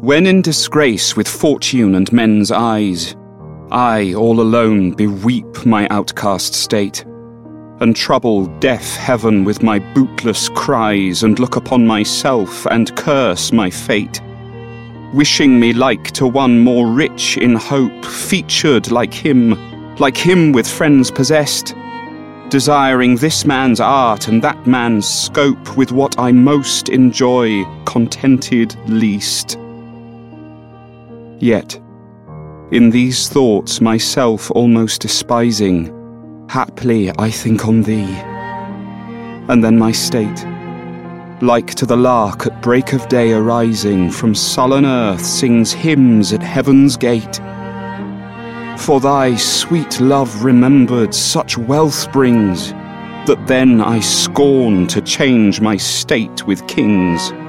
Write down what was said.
When in disgrace with fortune and men's eyes, I, all alone, beweep my outcast state, and trouble deaf heaven with my bootless cries, and look upon myself and curse my fate, wishing me like to one more rich in hope, featured like him with friends possessed, desiring this man's art and that man's scope, with what I most enjoy, contented least. Yet, in these thoughts myself almost despising, haply I think on thee, and then my state, like to the lark at break of day arising, from sullen earth sings hymns at heaven's gate. For thy sweet love remembered such wealth brings, that then I scorn to change my state with kings.